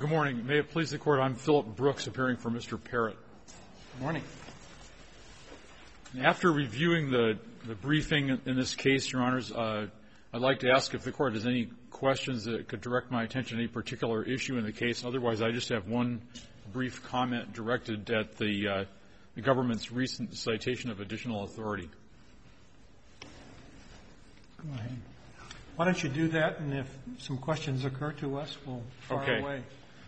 Good morning. May it please the Court, I'm Philip Brooks, appearing for Mr. Parrott. Good morning. After reviewing the briefing in this case, Your Honors, I'd like to ask if the Court has any questions that could direct my attention to any particular issue in the case. Otherwise, I just have one brief comment directed at the government's recent citation of additional authority. Go ahead. Why don't you do that, and if some questions occur to us, we'll fire away.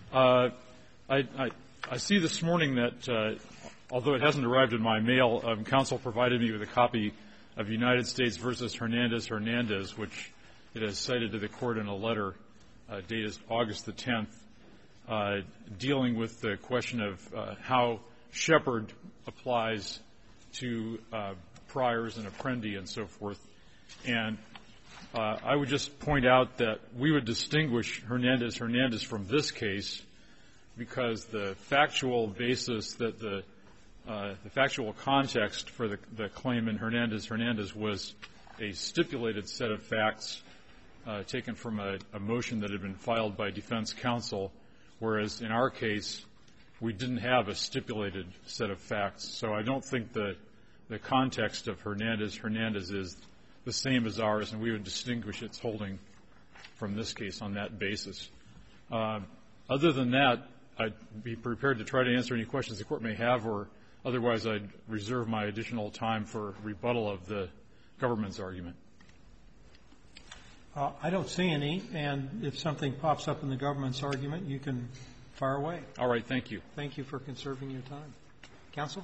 I see this morning that, although it hasn't arrived in my mail, counsel provided me with a copy of United States versus Hernandez, which it has cited to the Court in a letter dated August the 10th, dealing with the question of how Shepard applies to priors and apprendi and so forth. And I would just point out that we would distinguish Hernandez from this case because the factual basis that the factual context for the claim in Hernandez was a stipulated set of facts taken from a motion that had been filed by defense counsel, whereas in our case we didn't have a stipulated set of facts. So I don't think the context of Hernandez is the same as ours, and we would distinguish its holding from this case on that basis. Other than that, I'd be prepared to try to answer any questions the Court may have, or otherwise I'd reserve my additional time for rebuttal of the government's argument. I don't see any, and if something pops up in the government's argument, you can fire away. All right. Thank you. Thank you for conserving your time. Counsel?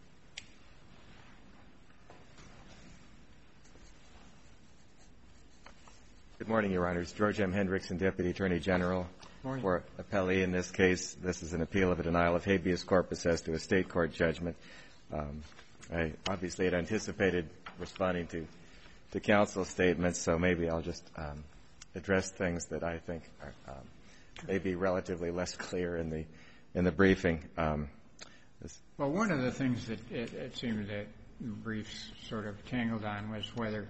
Good morning, Your Honors. George M. Hendrickson, Deputy Attorney General. Morning. For appellee in this case. This is an appeal of a denial of habeas corpus as to a state court judgment. I obviously had anticipated responding to counsel's statements, so maybe I'll just address things that I think are maybe relatively less clear in the briefing. Well, one of the things that it seemed that the briefs sort of tangled on was whether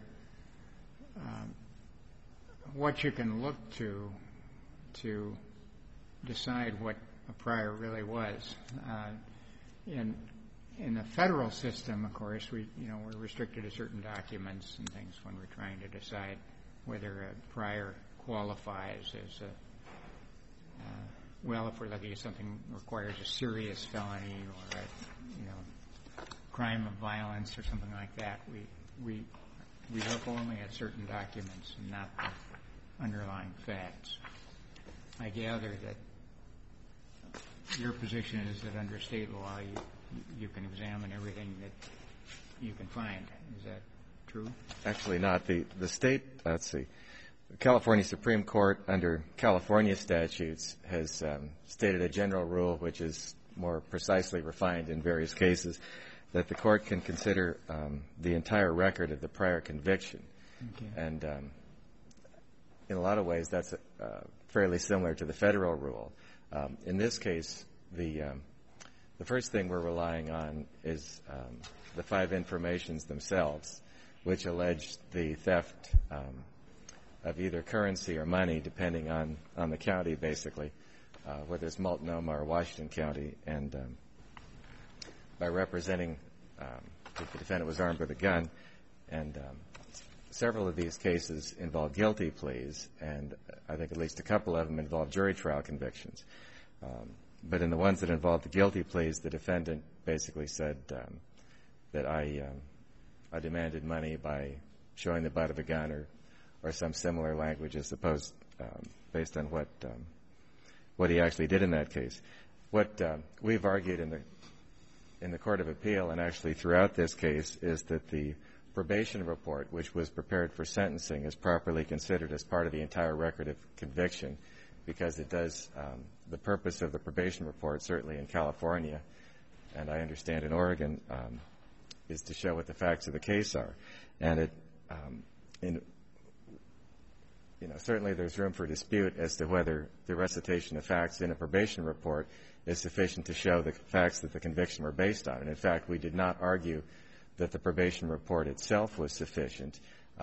what you can look to decide what a prior really was. In the federal system, of course, we're restricted to certain documents and things when we're trying to decide whether a prior qualifies as well, if we're looking at something that requires a serious felony or a crime of violence or something like that, we look only at certain documents and not the underlying facts. I gather that your position is that under state law you can examine everything that you can find. Is that true? Actually not. The state, let's see, the California Supreme Court under California statutes has stated a general rule which is more precisely refined in various cases, that the court can consider the entire record of the prior conviction. Okay. And in a lot of ways that's fairly similar to the federal rule. In this case, the first thing we're relying on is the 5 informations themselves, which allege the theft of either currency or money, depending on the county, basically, whether it's Multnomah or Washington County. And by representing that the defendant was armed with a gun, and several of these cases involve guilty pleas, and I think at least a couple of them involve jury trial convictions. But in the ones that involved the guilty pleas, the defendant basically said that I demanded money by showing the butt of a gun or some similar language as opposed based on what he actually did in that case. What we've argued in the Court of Appeal and actually throughout this case is that the probation report, which was prepared for sentencing, is properly considered as part of the entire record of conviction, because it does the purpose of the probation report, certainly in California, and I understand in Oregon, is to show what the facts of the case are. And certainly there's room for dispute as to whether the recitation of facts in a probation report is sufficient to show the facts that the conviction were based on. And in fact, we did not argue that the probation report itself was sufficient.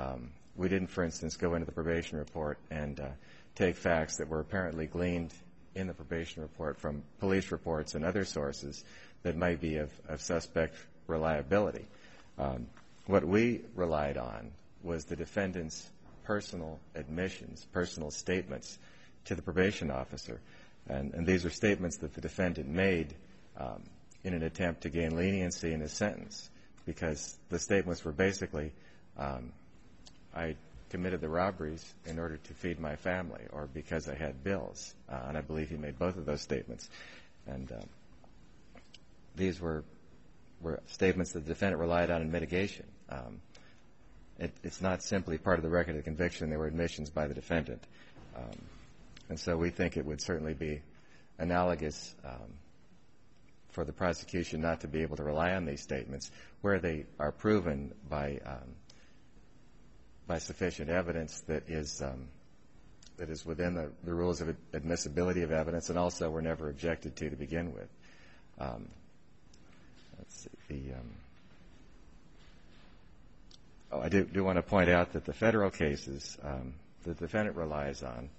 We didn't, for instance, go into the probation report and take facts that were apparently gleaned in the probation report from police reports and other sources that might be of suspect reliability. What we relied on was the defendant's personal admissions, personal statements to the probation officer. And these are statements that the defendant made in an attempt to gain leniency in his sentence, because the statements were basically, I committed the robberies in order to feed my family, or because I had bills. And I believe he made both of those statements. And these were statements that the defendant relied on in mitigation. It's not simply part of the record of conviction. They were admissions by the defendant. And so we think it would certainly be analogous for the prosecution not to be able to rely on these statements where they are proven by sufficient evidence that is within the rules of admissibility of evidence, and also were never objected to begin with. Let's see. I do want to point out that the federal cases the defendant relies on,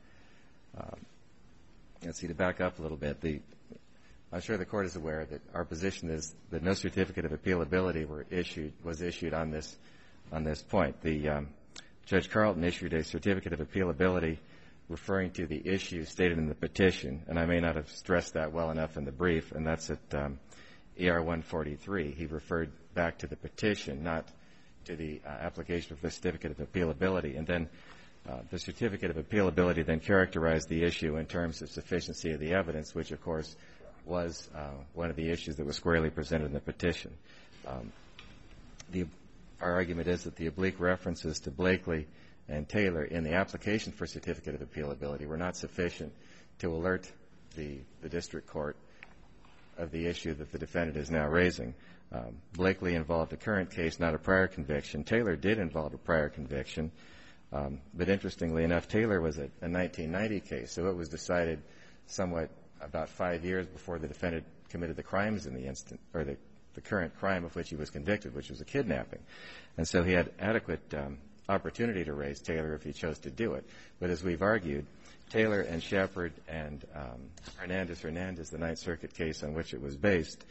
to back up a little bit, I'm sure the Court is aware that our position is that no certificate of appealability was issued on this point. Judge Carlton issued a certificate of appealability referring to the issue stated in the petition, and I may not have stressed that well enough in the brief, and that's at ER 143. He referred back to the petition, not to the application of the certificate of appealability. And then the certificate of appealability then characterized the issue in terms of sufficiency of the evidence, which, of course, was one of the issues that was squarely presented in the petition. Our argument is that the oblique references to Blakely and Taylor in the application for certificate of appealability were not sufficient to alert the district court of the issue that the defendant is now raising. Blakely involved a current case, not a prior conviction. Taylor did involve a prior conviction. But interestingly enough, Taylor was a 1990 case, so it was decided somewhat about 5 years before the defendant committed the crimes in the instant, or the current crime of which he was convicted, which was a kidnapping. And so he had adequate opportunity to raise Taylor if he chose to do it. But as we've argued, Taylor and Shepard and Hernandez, the Ninth Circuit case on which it was based,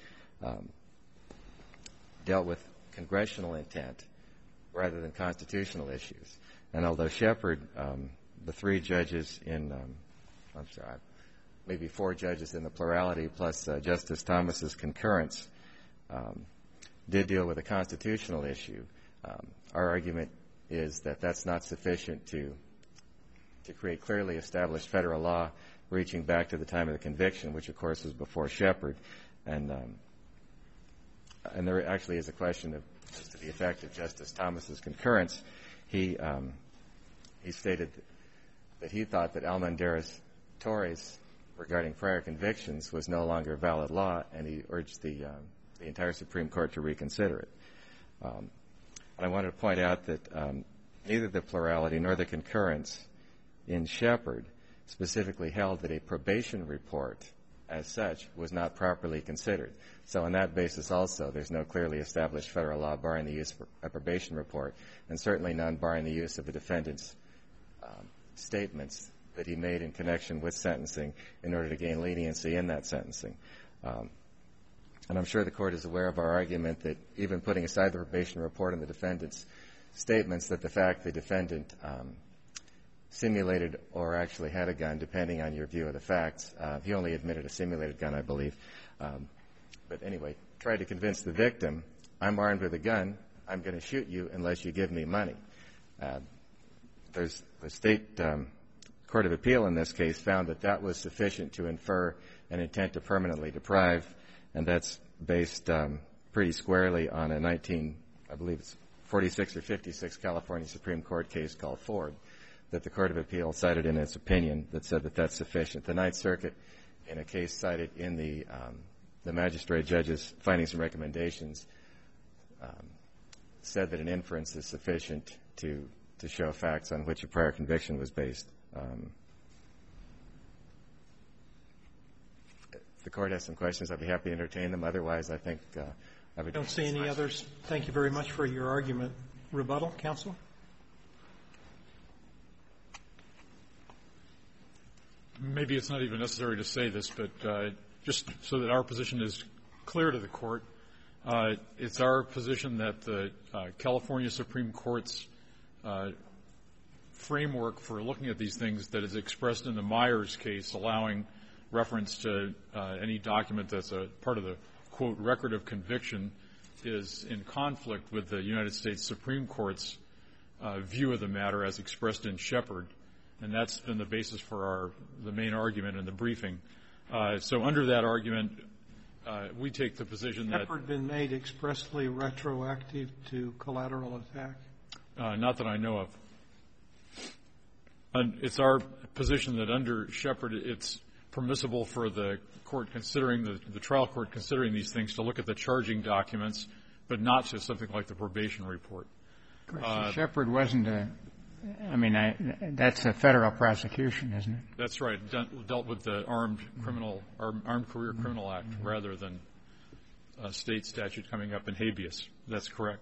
dealt with congressional intent rather than constitutional issues. And although Shepard, the 3 judges in, maybe 4 judges in the plurality plus Justice Thomas's concurrence, did deal with a constitutional issue, our argument is that that's not sufficient to create clearly established federal law reaching back to the time of the conviction, which, of course, was before Shepard. And there actually is a question of just to the effect of Justice Thomas's concurrence. He stated that he thought that Almendarez-Torres regarding prior convictions was no longer valid law, and he urged the entire Supreme Court to reconsider it. And I wanted to point out that neither the plurality nor the concurrence in Shepard specifically held that a probation report as such was not properly considered. So on that basis also, there's no clearly established federal law barring the use of a probation report, and certainly none barring the use of a defendant's statements that he made in connection with sentencing in order to gain leniency in that sentencing. And I'm sure the Court is aware of our argument that even putting aside the probation report and the defendant's statements, that the fact the defendant simulated or actually had a gun, depending on your view of the facts, he only admitted a simulated gun, I believe. But anyway, tried to convince the victim, I'm armed with a gun, I'm going to shoot you unless you give me money. There's the State Court of Appeal in this case found that that was sufficient to infer an intent to permanently deprive, and that's based pretty squarely on a 46 or 56 California Supreme Court case called Ford that the Court of Appeal cited in its opinion that said that that's sufficient. The Ninth Circuit, in a case cited in the magistrate judge's findings and recommendations, said that an inference is sufficient to show facts on which a prior conviction was based. If the Court has some questions, I'd be happy to entertain them. Otherwise, I think I would. I don't see any others. Thank you very much for your argument. Rebuttal, counsel? maybe it's not even necessary to say this, but just so that our position is clear to the Court, it's our position that the California Supreme Court's framework for looking at these things that is expressed in the Myers case, allowing reference to any document that's a part of the, quote, record of conviction, is in conflict with the United States Supreme Court's view of the matter as expressed in Shepard, and that's been the basis for the main argument in the briefing. So under that argument, we take the position that Shepard been made expressly retroactive to collateral attack? Not that I know of. It's our position that under Shepard, it's permissible for the court considering the trial court considering these things to look at the charging documents, but not to something like the probation report. Shepard wasn't that's a federal prosecution, isn't it? That's right. Dealt with the Armed Career Criminal Act rather than a state statute coming up in habeas. That's correct.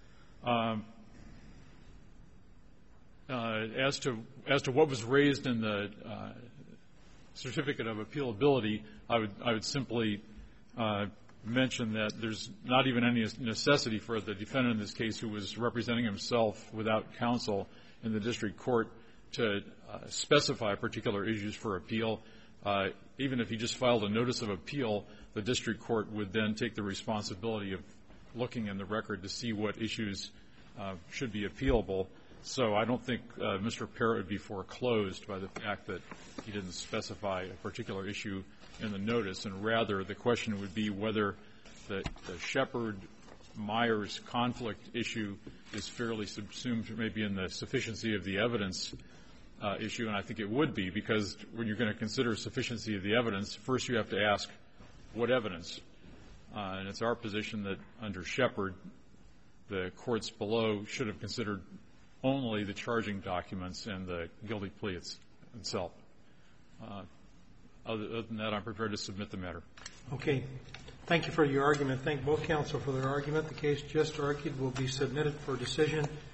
As to what was raised in the certificate of appealability, I would simply mention that there's not even any necessity for the defendant in this case, who was representing himself without counsel in the district court, to specify particular issues for appeal. Even if he just filed a notice of appeal, the district court would then take the responsibility of looking in the record to see what issues should be appealable. So I don't think Mr. Parrott would be foreclosed by the fact that he didn't specify a particular issue in the notice, and rather the question would be whether the Shepard-Myers conflict issue is fairly subsumed maybe in the sufficiency of the evidence issue, and I think it would be, because when you're going to consider sufficiency of the evidence, first you have to ask what evidence. And it's our position that under Shepard, the courts below should have considered only the charging documents and the guilty plea itself. Other than that, I'm prepared to submit the matter. Okay. Thank you for your argument. Thank both counsel for their argument. The case just argued will be submitted for decision.